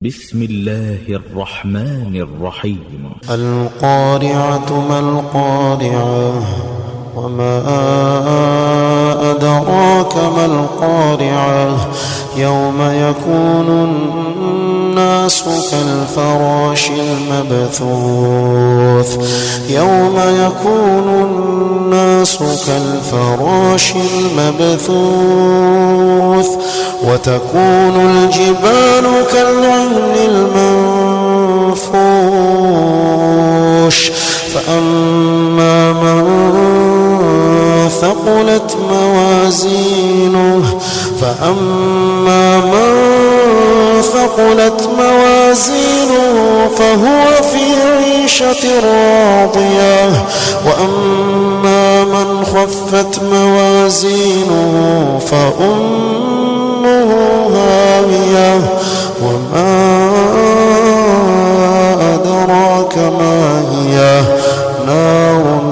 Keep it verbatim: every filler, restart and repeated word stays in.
بسم الله الرحمن الرحيم. القارعة ما القارعة وما أدراك ما القارعة يوم يكون الناس كالفراش المبثوث يوم يكون الناس كالفراش المبثوث وتكون الجبال كالعهن المنفوش فأما من ثقلت موازينه فأما من ثقلت موازينه فهو في عيشة راضية وأما من خفت موازينه فأمه هاوية وما أدراك ما هي نار